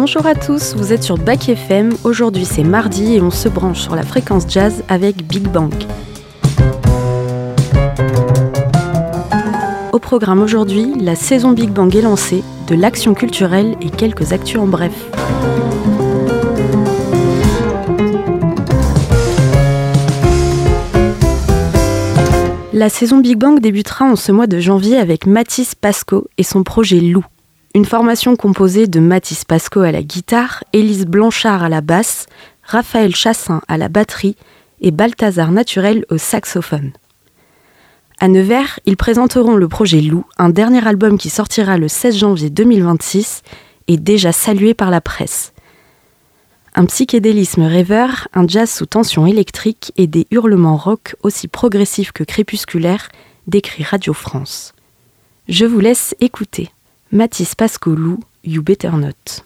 Bonjour à tous, vous êtes sur Bac FM. Aujourd'hui c'est mardi et on se branche sur la fréquence jazz avec Big Bang. Au programme aujourd'hui, la saison Big Bang est lancée, de l'action culturelle et quelques actus en bref. La saison Big Bang débutera en ce mois de janvier avec Mathis Pasco et son projet Lou. Une formation composée de Mathis Pasco à la guitare, Élise Blanchard à la basse, Raphaël Chassin à la batterie et Balthazar Naturel au saxophone. À Nevers, ils présenteront le projet Lou, un dernier album qui sortira le 16 janvier 2026 et déjà salué par la presse. Un psychédélisme rêveur, un jazz sous tension électrique et des hurlements rock aussi progressifs que crépusculaires, décrit Radio France. Je vous laisse écouter. Mathis Pasco Lou, You Better Not.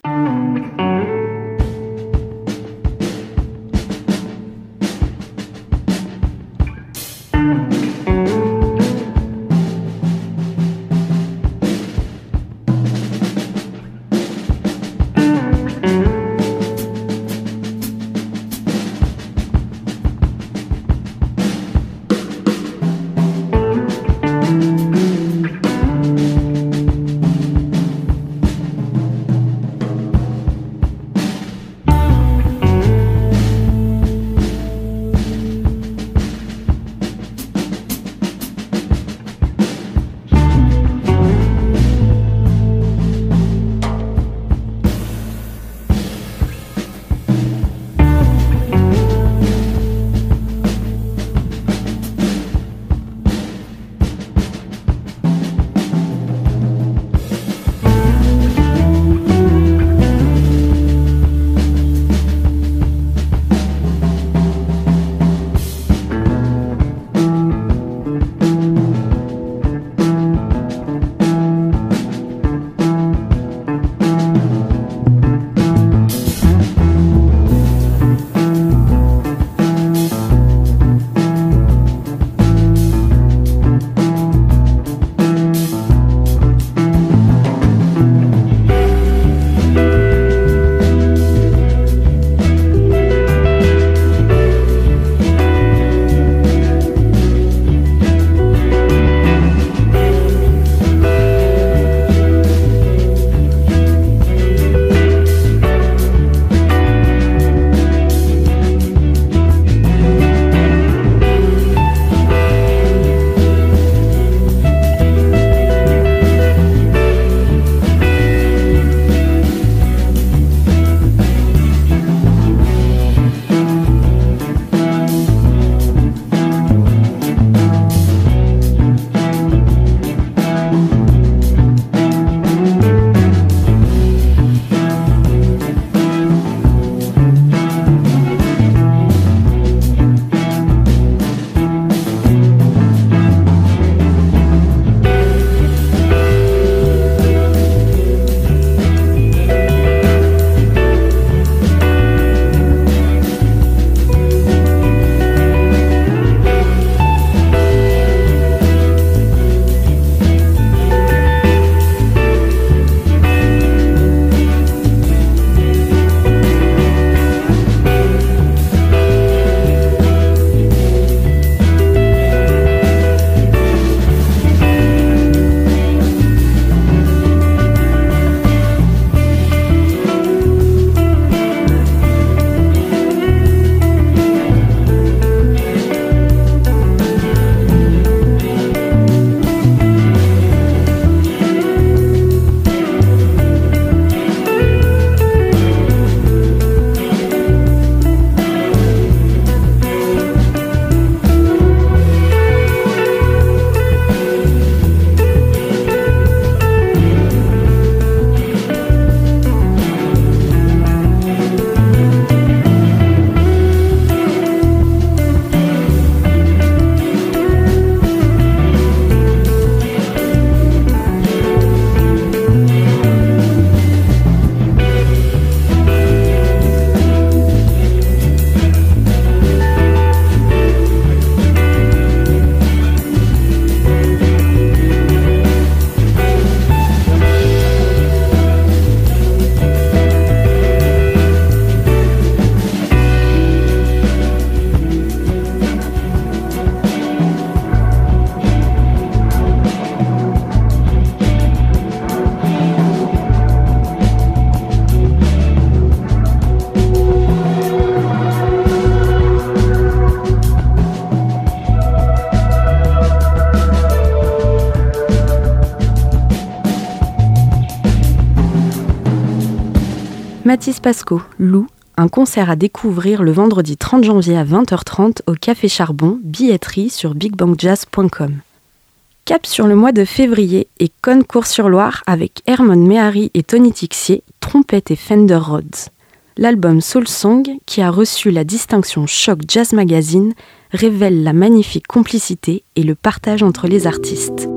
Mathis Pasco, Lou, un concert à découvrir le vendredi 30 janvier à 20h30 au Café Charbon, billetterie sur bigbangjazz.com. Cap sur le mois de février et Concours-sur-Loire avec Hermon Mehari et Tony Tixier, trompette et Fender Rhodes. L'album Soul Song, qui a reçu la distinction Choc Jazz Magazine, révèle la magnifique complicité et le partage entre les artistes.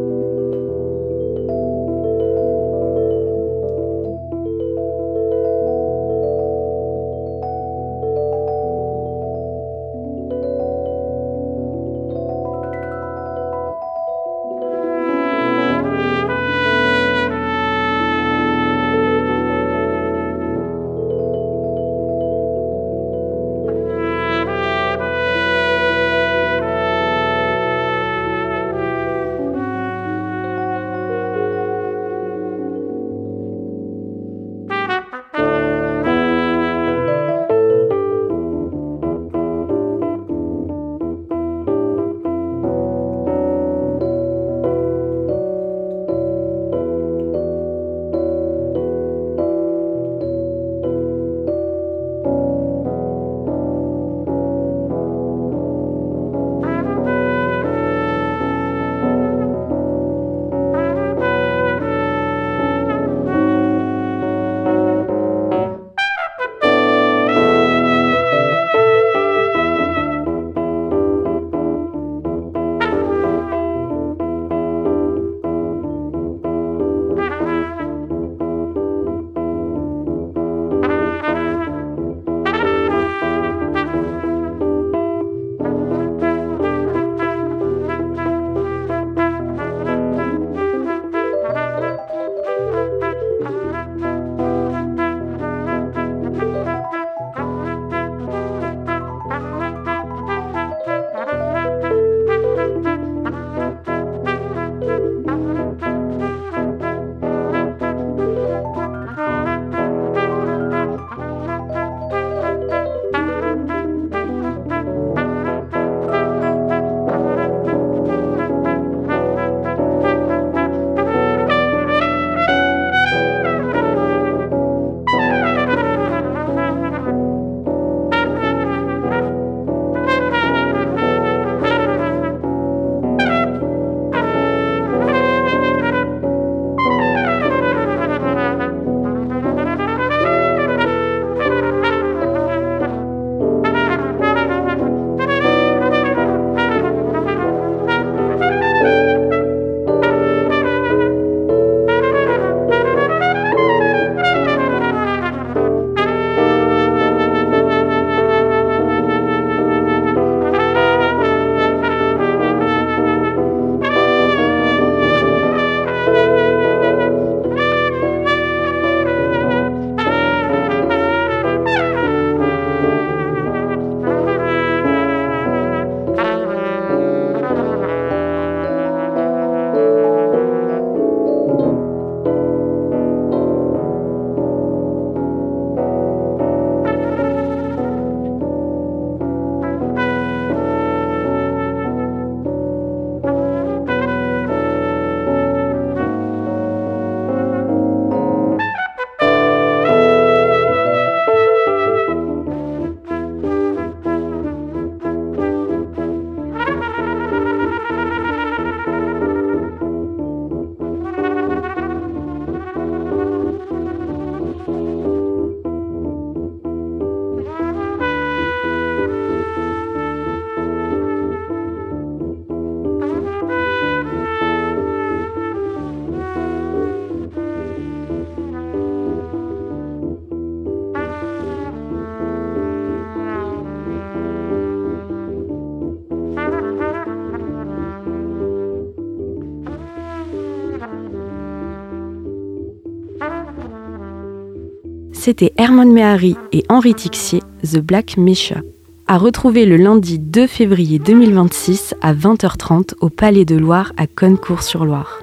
C'était Hermon Mehari et Henri Tixier, The Black Mesha. À retrouver le lundi 2 février 2026 à 20h30 au Palais de Loire à Concours-sur-Loire.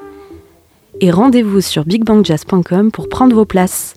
Et rendez-vous sur bigbangjazz.com pour prendre vos places.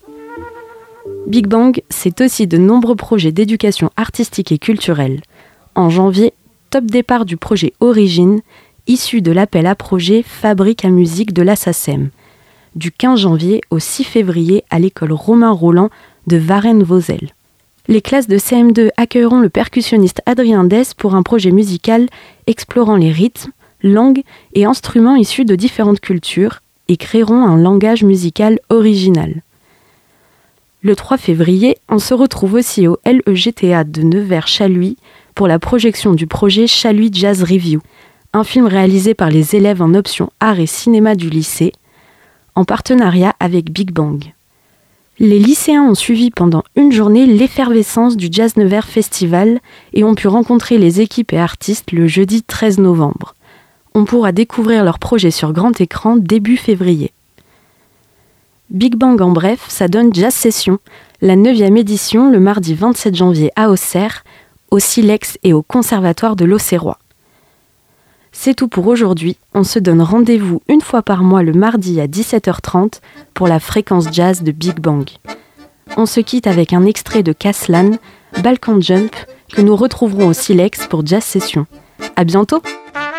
Big Bang, c'est aussi de nombreux projets d'éducation artistique et culturelle. En janvier, top départ du projet Origine, issu de l'appel à projet Fabrique à musique de la SACEM. Du 15 janvier au 6 février à l'école Romain Roland de Varennes-Vauzelles. Les classes de CM2 accueilleront le percussionniste Adrien Dess pour un projet musical explorant les rythmes, langues et instruments issus de différentes cultures et créeront un langage musical original. Le 3 février, on se retrouve aussi au LEGTA de Nevers-Chaluis pour la projection du projet Chaluis Jazz Review, un film réalisé par les élèves en option art et cinéma du lycée, en partenariat avec Big Bang. Les lycéens ont suivi pendant une journée l'effervescence du Jazz Nevers Festival et ont pu rencontrer les équipes et artistes le jeudi 13 novembre. On pourra découvrir leur projet sur grand écran début février. Big Bang en bref, ça donne Jazz Session, la 9e édition le mardi 27 janvier à Auxerre, au Silex et au Conservatoire de l'Auxerrois. C'est tout pour aujourd'hui, on se donne rendez-vous une fois par mois le mardi à 17h30 pour la fréquence jazz de Big Bang. On se quitte avec un extrait de Kaslan, Balkan Jump, que nous retrouverons au Silex pour Jazz Session. À bientôt!